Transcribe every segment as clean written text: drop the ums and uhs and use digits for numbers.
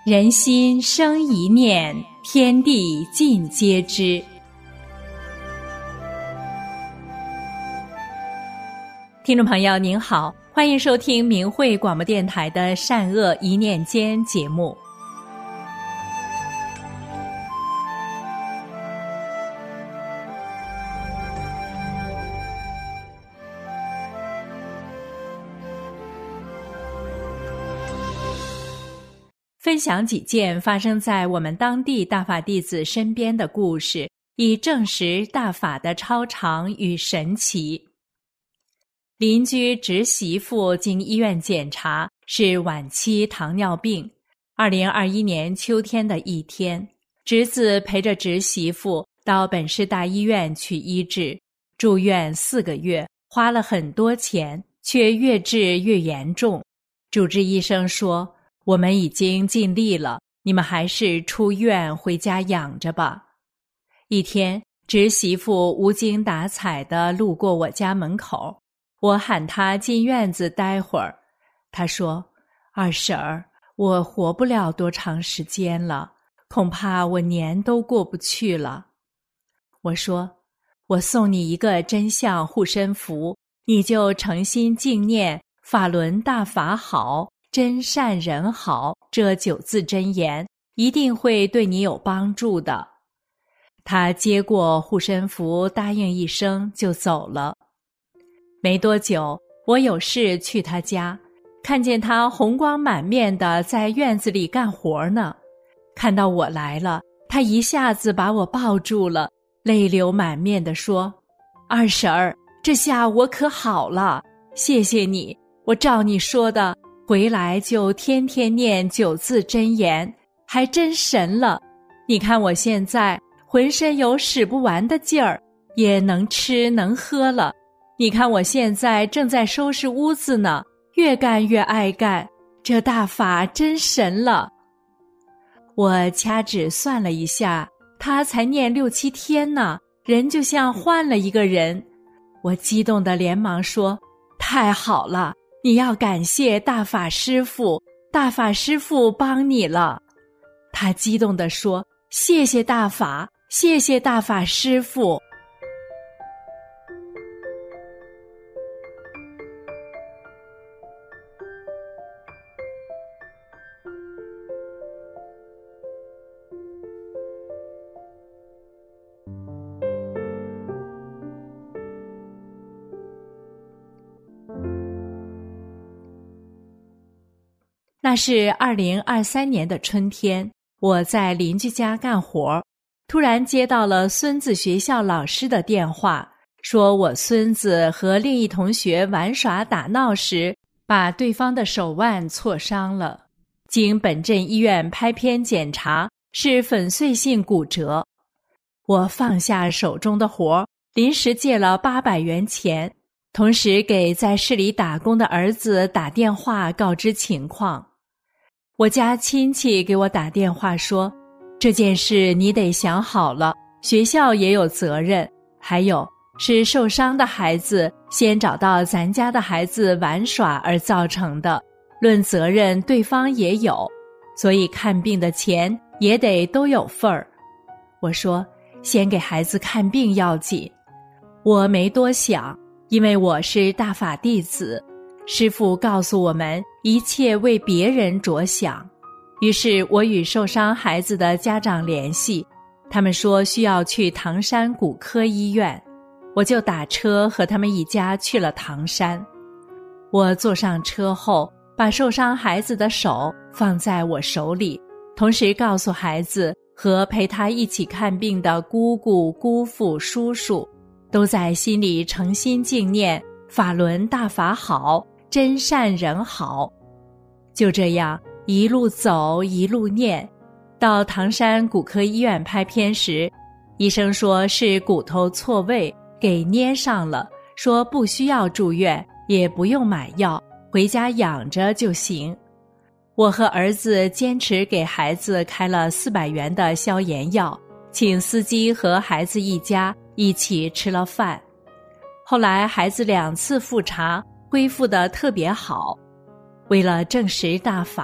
人心生一念，天地尽皆知。听众朋友您好，欢迎收听明慧广播电台的善恶一念间节目。分享几件发生在我们当地大法弟子身边的故事，以证实大法的超常与神奇。邻居侄媳妇经医院检查是晚期糖尿病。2021年秋天的一天，侄子陪着侄媳妇到本市大医院去医治，住院4个月，花了很多钱，却越治越严重。主治医生说，我们已经尽力了，你们还是出院回家养着吧。一天，侄媳妇无精打采地路过我家门口，我喊她进院子待会儿。她说，二婶儿，我活不了多长时间了，恐怕我年都过不去了。我说，我送你一个真相护身符，你就诚心敬念法轮大法好，真善人好这9字真言，一定会对你有帮助的。他接过护身符，答应一声就走了。没多久，我有事去他家，看见他红光满面的在院子里干活呢。看到我来了，他一下子把我抱住了，泪流满面地说，二婶儿，这下我可好了，谢谢你，我照你说的回来就天天念9字真言，还真神了。你看我现在浑身有使不完的劲儿，也能吃能喝了。你看我现在正在收拾屋子呢，越干越爱干，这大法真神了。我掐指算了一下，他才念6、7天呢，人就像换了一个人。我激动地连忙说，太好了，你要感谢大法师父，大法师父帮你了。他激动地说，谢谢大法，谢谢大法师父。那是2023年的春天，我在邻居家干活，突然接到了孙子学校老师的电话，说我孙子和另一同学玩耍打闹时，把对方的手腕挫伤了。经本镇医院拍片检查，是粉碎性骨折。我放下手中的活，临时借了800元钱，同时给在市里打工的儿子打电话告知情况。我家亲戚给我打电话说，这件事你得想好了，学校也有责任，还有是受伤的孩子先找到咱家的孩子玩耍而造成的，论责任对方也有，所以看病的钱也得都有份儿。我说，先给孩子看病要紧。我没多想，因为我是大法弟子，师父告诉我们一切为别人着想。于是我与受伤孩子的家长联系，他们说需要去唐山骨科医院，我就打车和他们一家去了唐山。我坐上车后，把受伤孩子的手放在我手里，同时告诉孩子和陪他一起看病的姑姑、姑父、叔叔，都在心里诚心敬念法轮大法好，真善人好。就这样一路走一路念，到唐山骨科医院拍片时，医生说是骨头错位给捏上了，说不需要住院，也不用买药，回家养着就行。我和儿子坚持给孩子开了400元的消炎药，请司机和孩子一家一起吃了饭。后来孩子2次复查，恢复得特别好。为了证实大法，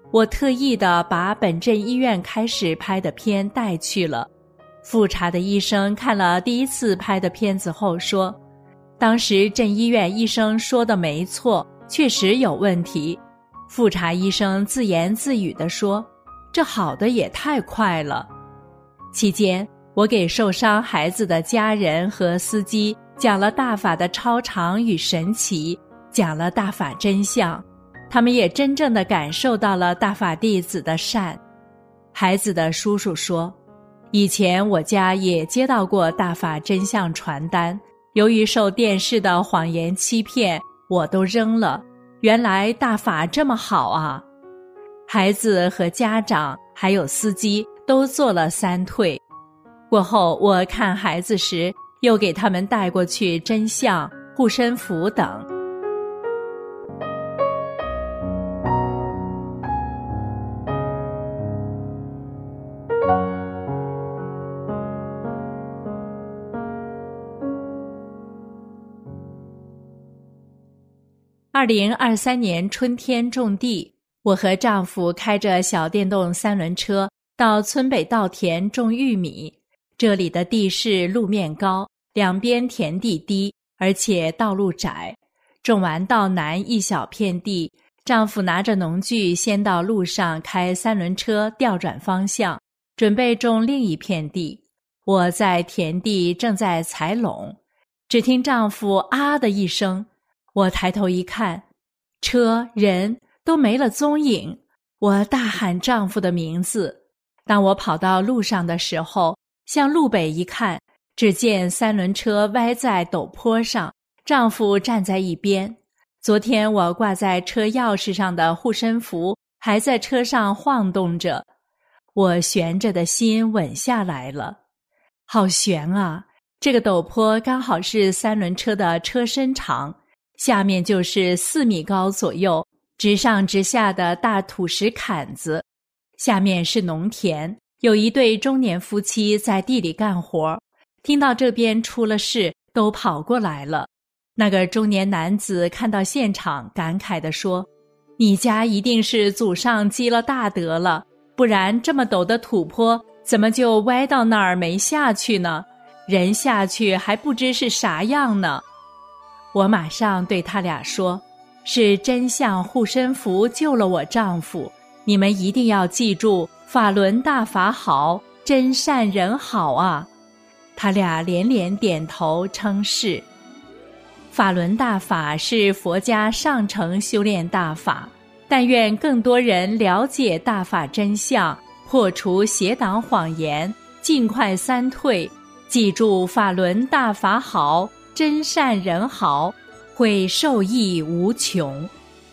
我特意的把本镇医院开始拍的片带去了。复查的医生看了第一次拍的片子后说，当时镇医院医生说的没错，确实有问题。复查医生自言自语地说，这好的也太快了。期间，我给受伤孩子的家人和司机讲了大法的超常与神奇，讲了大法真相，他们也真正地感受到了大法弟子的善。孩子的叔叔说，以前我家也接到过大法真相传单，由于受电视的谎言欺骗，我都扔了。原来大法这么好啊！孩子和家长还有司机都做了3退。过后我看孩子时，又给他们带过去真相、护身符等。2023年春天种地，我和丈夫开着小电动3轮车到村北稻田种玉米。这里的地势路面高，两边田地低，而且道路窄。种完稻南一小片地，丈夫拿着农具先到路上开3轮车调转方向，准备种另一片地。我在田地正在踩垄，只听丈夫啊的一声，我抬头一看，车人都没了踪影。我大喊丈夫的名字。当我跑到路上的时候，向路北一看，只见3轮车歪在陡坡上，丈夫站在一边。昨天我挂在车钥匙上的护身符还在车上晃动着，我悬着的心稳下来了。好悬啊！这个陡坡刚好是3轮车的车身长，下面就是4米高左右，直上直下的大土石坎子。下面是农田，有一对中年夫妻在地里干活，听到这边出了事，都跑过来了。那个中年男子看到现场，感慨地说，你家一定是祖上积了大德了，不然这么陡的土坡怎么就歪到那儿没下去呢？人下去还不知是啥样呢。我马上对他俩说，是真相护身符救了我丈夫，你们一定要记住，法轮大法好，真善人好啊！他俩连连点头称是。法轮大法是佛家上乘修炼大法，但愿更多人了解大法真相，破除邪党谎言，尽快3退，记住法轮大法好，真善人好，会受益无穷。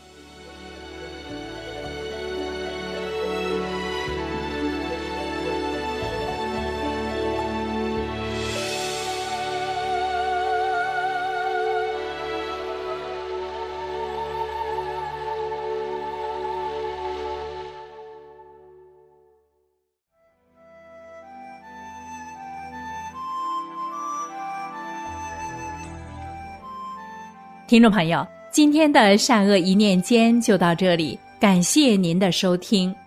听众朋友，今天的善恶一念间就到这里，感谢您的收听。